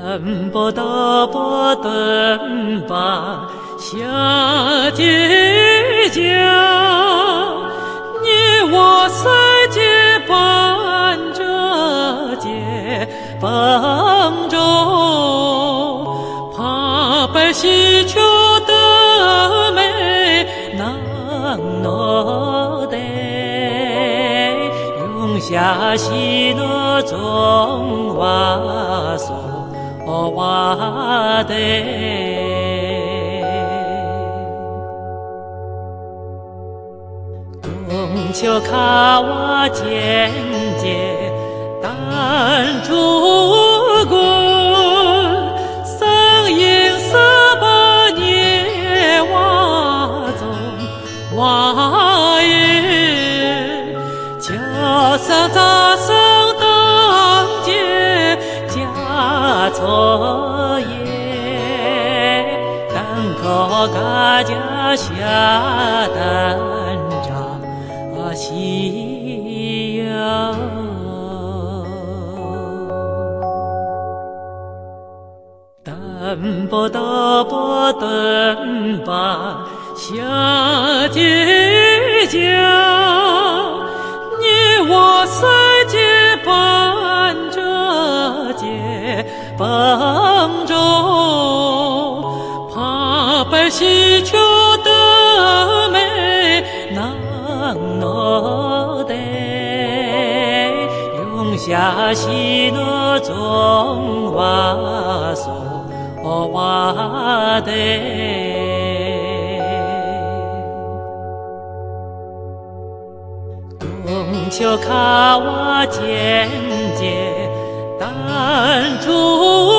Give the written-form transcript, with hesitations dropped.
不得不等吧，下结绛，你我三结伴着结帮中，怕百喜求得美难挪得，用下喜乐中瓦索瓦得。冬秋卡瓦间接丹竹棍，桑影色把涅瓦中瓦云，家桑杂桑当街家错也，单口嘎家下单扎西游。等不得不等吧，下结绛，你我三结伴着结帮中，怕百喜求得美难挪得，用下喜乐中瓦索瓦得。冬秋卡瓦间接丹竹